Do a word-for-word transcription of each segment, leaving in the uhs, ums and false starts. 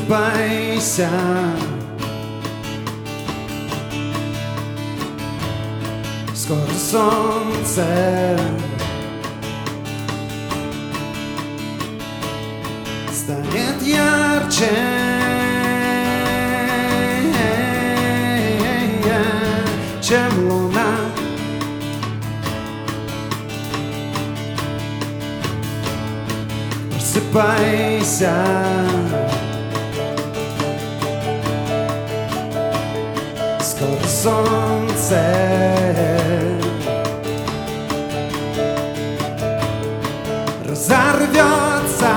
Просыпайся, скоро солнце станет ярче, чем луна. Просыпайся, скоро солнце разорвется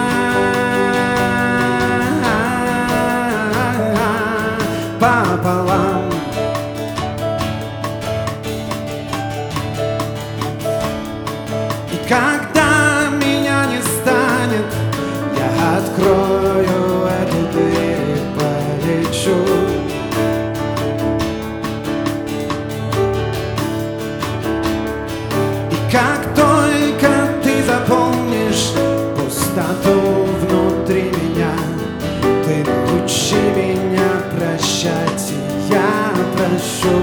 пополам. И когда меня не станет, я открою эту дверь и полечу. Как только ты заполнишь пустоту внутри меня, ты научи меня прощать, и я прощу.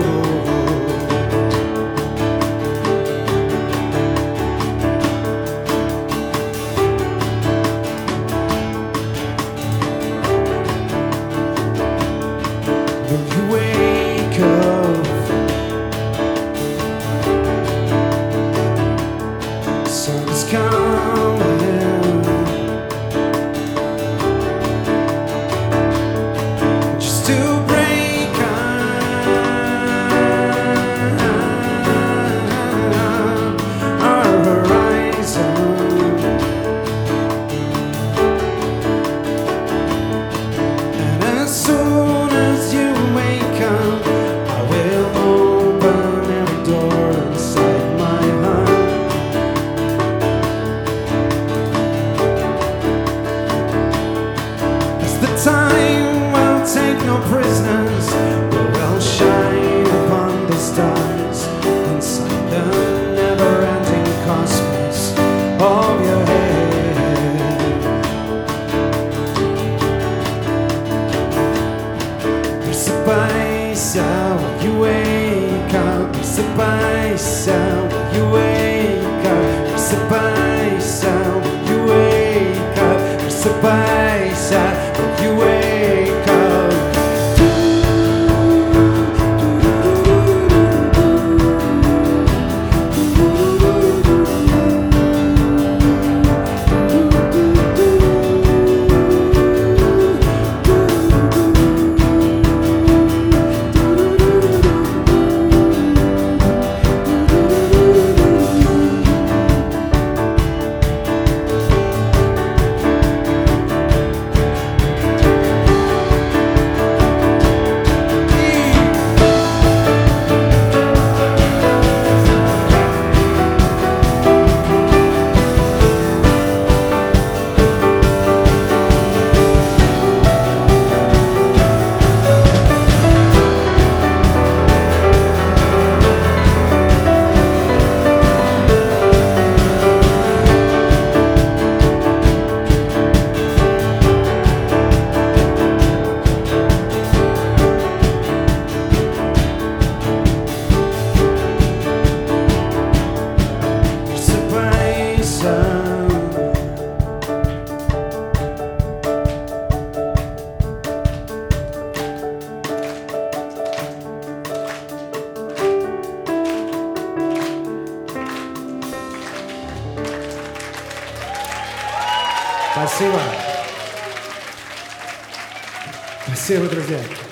When you wake up, sun's coming, just to break our horizon. And as soon as you wake up, I will open every door inside my heart. Time will take no prisoners, but will shine upon the stars inside the never-ending cosmos of your head. Просыпайся, when you wake up. Просыпайся, when you wake up. Просыпайся, when you wake up. Просыпайся, when you wake up. Спасибо. Спасибо, друзья.